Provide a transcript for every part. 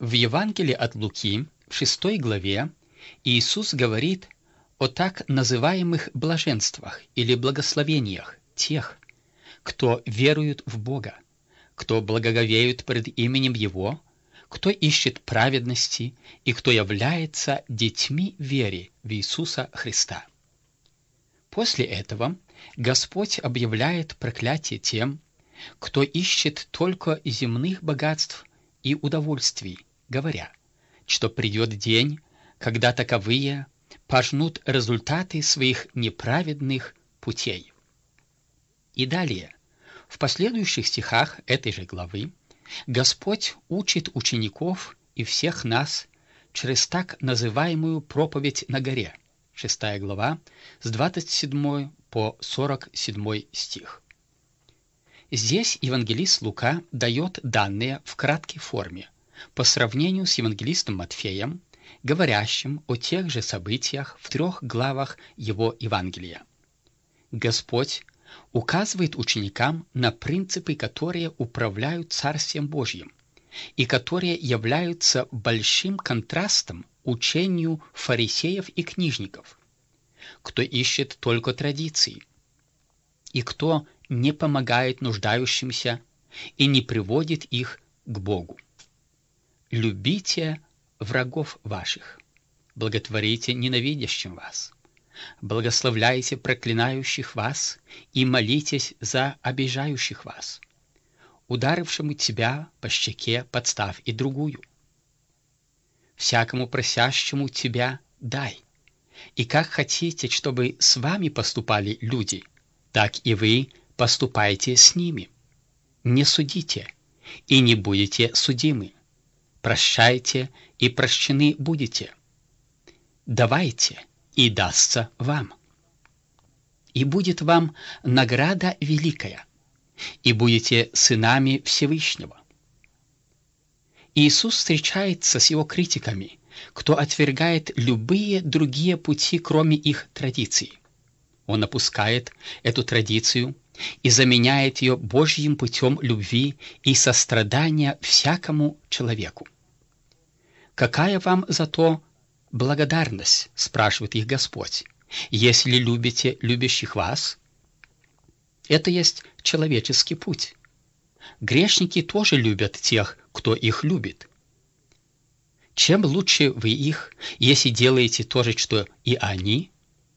В Евангелии от Луки, в 6 главе, Иисус говорит о так называемых блаженствах или благословениях тех, кто верует в Бога, кто благоговеет пред именем Его, кто ищет праведности и кто является детьми веры в Иисуса Христа. После этого Господь объявляет проклятие тем, кто ищет только земных богатств и удовольствий, говоря, что придет день, когда таковые пожнут результаты своих неправедных путей. И далее, в последующих стихах этой же главы, Господь учит учеников и всех нас через так называемую проповедь на горе, 6 глава, с 27 по 47 стих. Здесь евангелист Лука дает данные в краткой форме, по сравнению с евангелистом Матфеем, говорящим о тех же событиях в 3 главах его Евангелия. Господь указывает ученикам на принципы, которые управляют Царствием Божьим и которые являются большим контрастом учению фарисеев и книжников, кто ищет только традиции и кто не помогает нуждающимся и не приводит их к Богу. «Любите врагов ваших, благотворите ненавидящим вас, благословляйте проклинающих вас и молитесь за обижающих вас. Ударившему тебя по щеке подставь и другую. Всякому просящему тебя дай. И как хотите, чтобы с вами поступали люди, так и вы поступайте с ними. Не судите, и не будете судимы. Прощайте, и прощены будете. Давайте, и дастся вам. И будет вам награда великая, и будете сынами Всевышнего». Иисус встречается с его критиками, кто отвергает любые другие пути, кроме их традиций. Он опускает эту традицию и заменяет ее Божьим путем любви и сострадания всякому человеку. «Какая вам за то благодарность?» – спрашивает их Господь. «Если любите любящих вас?» Это есть человеческий путь. Грешники тоже любят тех, кто их любит. Чем лучше вы их, если делаете то же, что и они?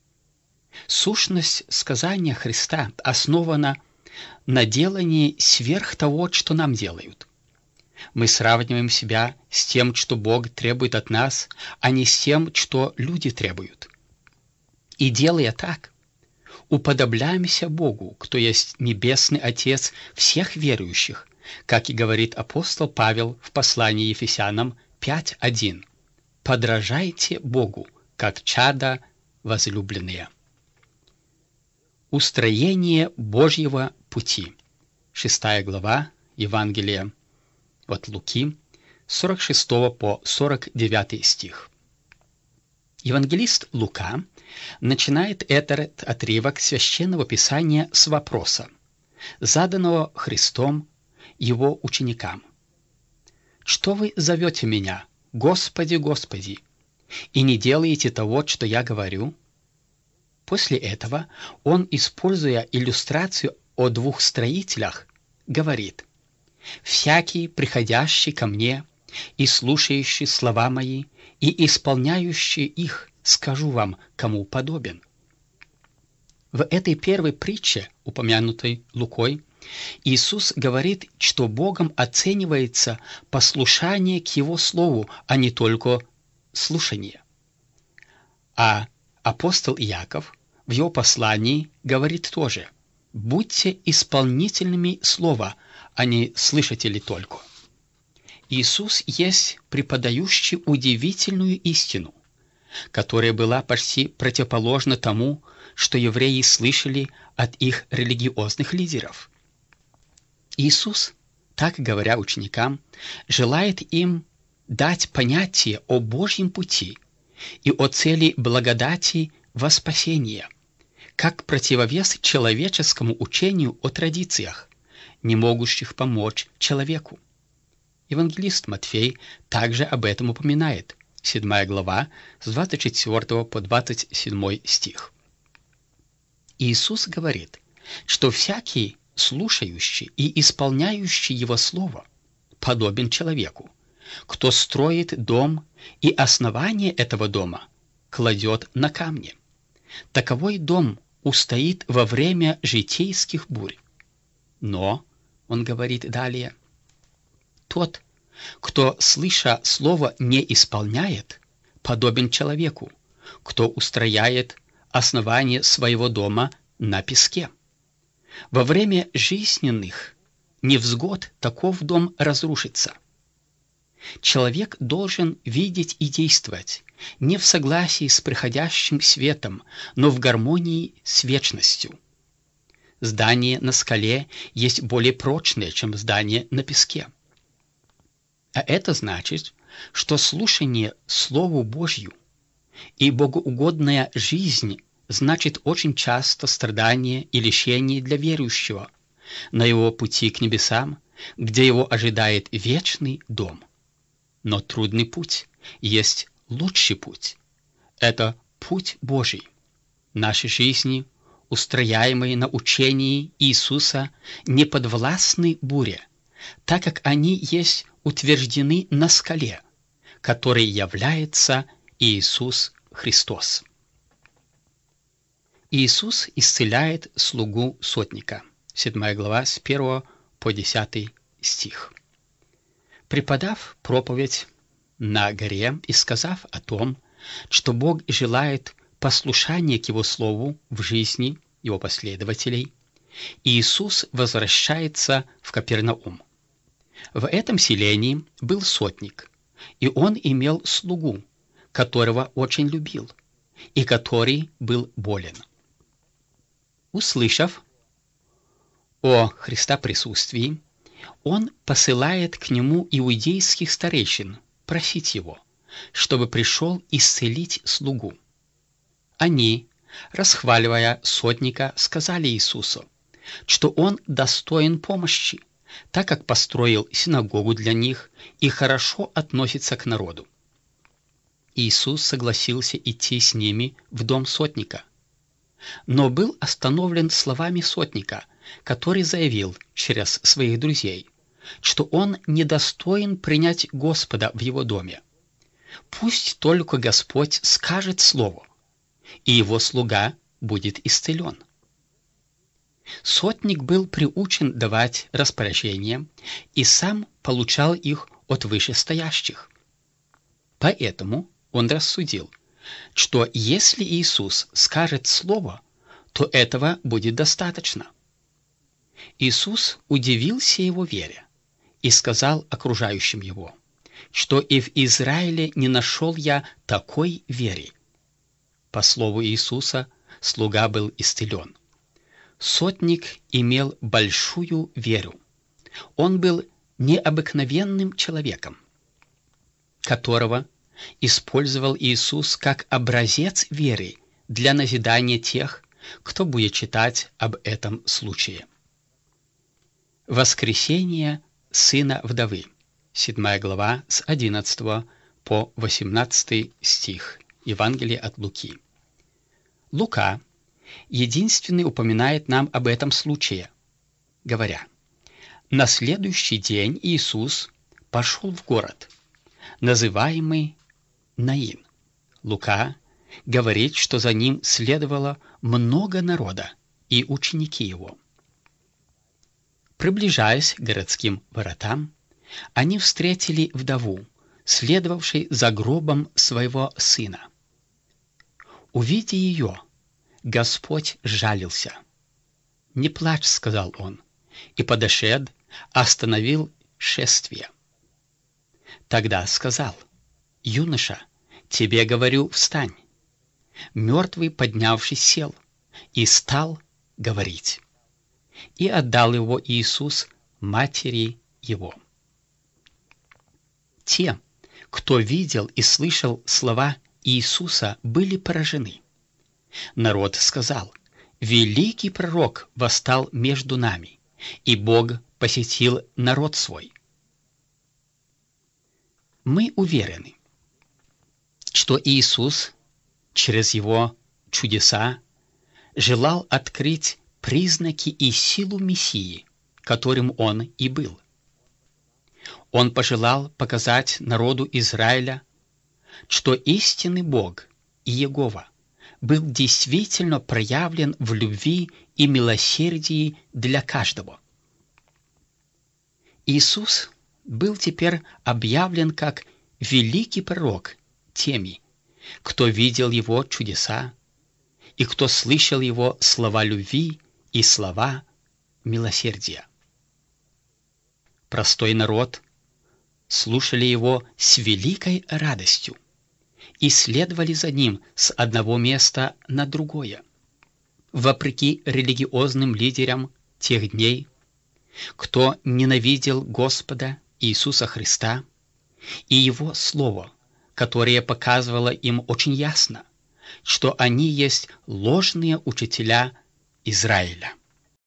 Сущность сказания Христа основана на делании сверх того, что нам делают. Мы сравниваем себя с тем, что Бог требует от нас, а не с тем, что люди требуют. И делая так, уподобляемся Богу, кто есть Небесный Отец всех верующих, как и говорит апостол Павел в послании Ефесянам 5:1. «Подражайте Богу, как чада возлюбленные». Устроение Божьего пути. 6 глава Евангелия от Луки, 46 по 49 стих. Евангелист Лука начинает этот отрывок Священного Писания с вопроса, заданного Христом его ученикам. «Что вы зовете меня, Господи, Господи, и не делаете того, что я говорю?» После этого он, используя иллюстрацию о 2 строителях, говорит: «Всякий, приходящий ко мне и слушающий слова мои, и исполняющий их, скажу вам, кому подобен». В этой первой притче, упомянутой Лукой, Иисус говорит, что Богом оценивается послушание к Его Слову, а не только слушание. А апостол Иаков в его послании говорит тоже: «Будьте исполнителями Слова, а не слышатели только». Иисус есть преподающий удивительную истину, которая была почти противоположна тому, что евреи слышали от их религиозных лидеров. Иисус, так говоря ученикам, желает им дать понятие о Божьем пути и о цели благодати во спасение, как противовес человеческому учению о традициях, не могущих помочь человеку. Евангелист Матфей также об этом упоминает. 7 глава, с 24 по 27 стих. Иисус говорит, что всякий, слушающий и исполняющий Его Слово, подобен человеку, кто строит дом и основание этого дома кладет на камни. Таковой дом устоит во время житейских бурь. Но, он говорит далее, тот, кто, слыша слово, не исполняет, подобен человеку, кто устрояет основание своего дома на песке. Во время жизненных невзгод таков дом разрушится. Человек должен видеть и действовать не в согласии с приходящим светом, но в гармонии с вечностью. Здание на скале есть более прочное, чем здание на песке. А это значит, что слушание Слову Божью и богоугодная жизнь значит очень часто страдание и лишение для верующего на его пути к небесам, где его ожидает вечный дом. Но трудный путь есть лучший путь. Это путь Божий. Наши жизни, устрояемые на учении Иисуса, не подвластны буре, так как они есть утверждены на скале, которой является Иисус Христос. Иисус исцеляет слугу сотника. 7 глава, с 1 по 10 стих. Преподав проповедь на горе и сказав о том, что Бог желает послушания к Его Слову в жизни Его последователей, Иисус возвращается в Капернаум. В этом селении был сотник, и он имел слугу, которого очень любил, и который был болен. Услышав о Христа присутствии, он посылает к нему иудейских старейшин просить его, чтобы пришел исцелить слугу. Они, расхваливая сотника, сказали Иисусу, что он достоин помощи, так как построил синагогу для них и хорошо относится к народу. Иисус согласился идти с ними в дом сотника, но был остановлен словами сотника, который заявил через своих друзей, что он недостоин принять Господа в его доме. Пусть только Господь скажет слово, и его слуга будет исцелен. Сотник был приучен давать распоряжения и сам получал их от вышестоящих. Поэтому он рассудил, что если Иисус скажет слово, то этого будет достаточно. Иисус удивился его вере и сказал окружающим его, что и в Израиле не нашел я такой веры. По слову Иисуса, слуга был исцелен. Сотник имел большую веру. Он был необыкновенным человеком, которого использовал Иисус как образец веры для назидания тех, кто будет читать об этом случае. Воскресение сына вдовы. 7 глава с 11 по 18 стих. Евангелие от Луки. Лука единственный упоминает нам об этом случае, говоря: «На следующий день Иисус пошел в город, называемый Наин». Лука говорит, что за ним следовало много народа и ученики его. Приближаясь к городским воротам, они встретили вдову, следовавшей за гробом своего сына. Увидя ее, Господь жалился. «Не плачь», — сказал он, и, подошед, остановил шествие. Тогда сказал: «Юноша, тебе говорю, встань». Мертвый, поднявшись, сел и стал говорить. И отдал его Иисус матери его. Те, кто видел и слышал слова Иисуса, были поражены. Народ сказал: «Великий пророк восстал между нами, и Бог посетил народ свой». Мы уверены, что Иисус через Его чудеса желал открыть признаки и силу Мессии, которым Он и был. Он пожелал показать народу Израиля, что истинный Бог Иегова был действительно проявлен в любви и милосердии для каждого. Иисус был теперь объявлен как великий пророк теми, кто видел Его чудеса и кто слышал Его слова любви и слова милосердия. Простой народ слушали Его с великой радостью и следовали за Ним с одного места на другое. Вопреки религиозным лидерам тех дней, кто ненавидел Господа Иисуса Христа и Его Слово, которое показывало им очень ясно, что они есть ложные учителя Израиля.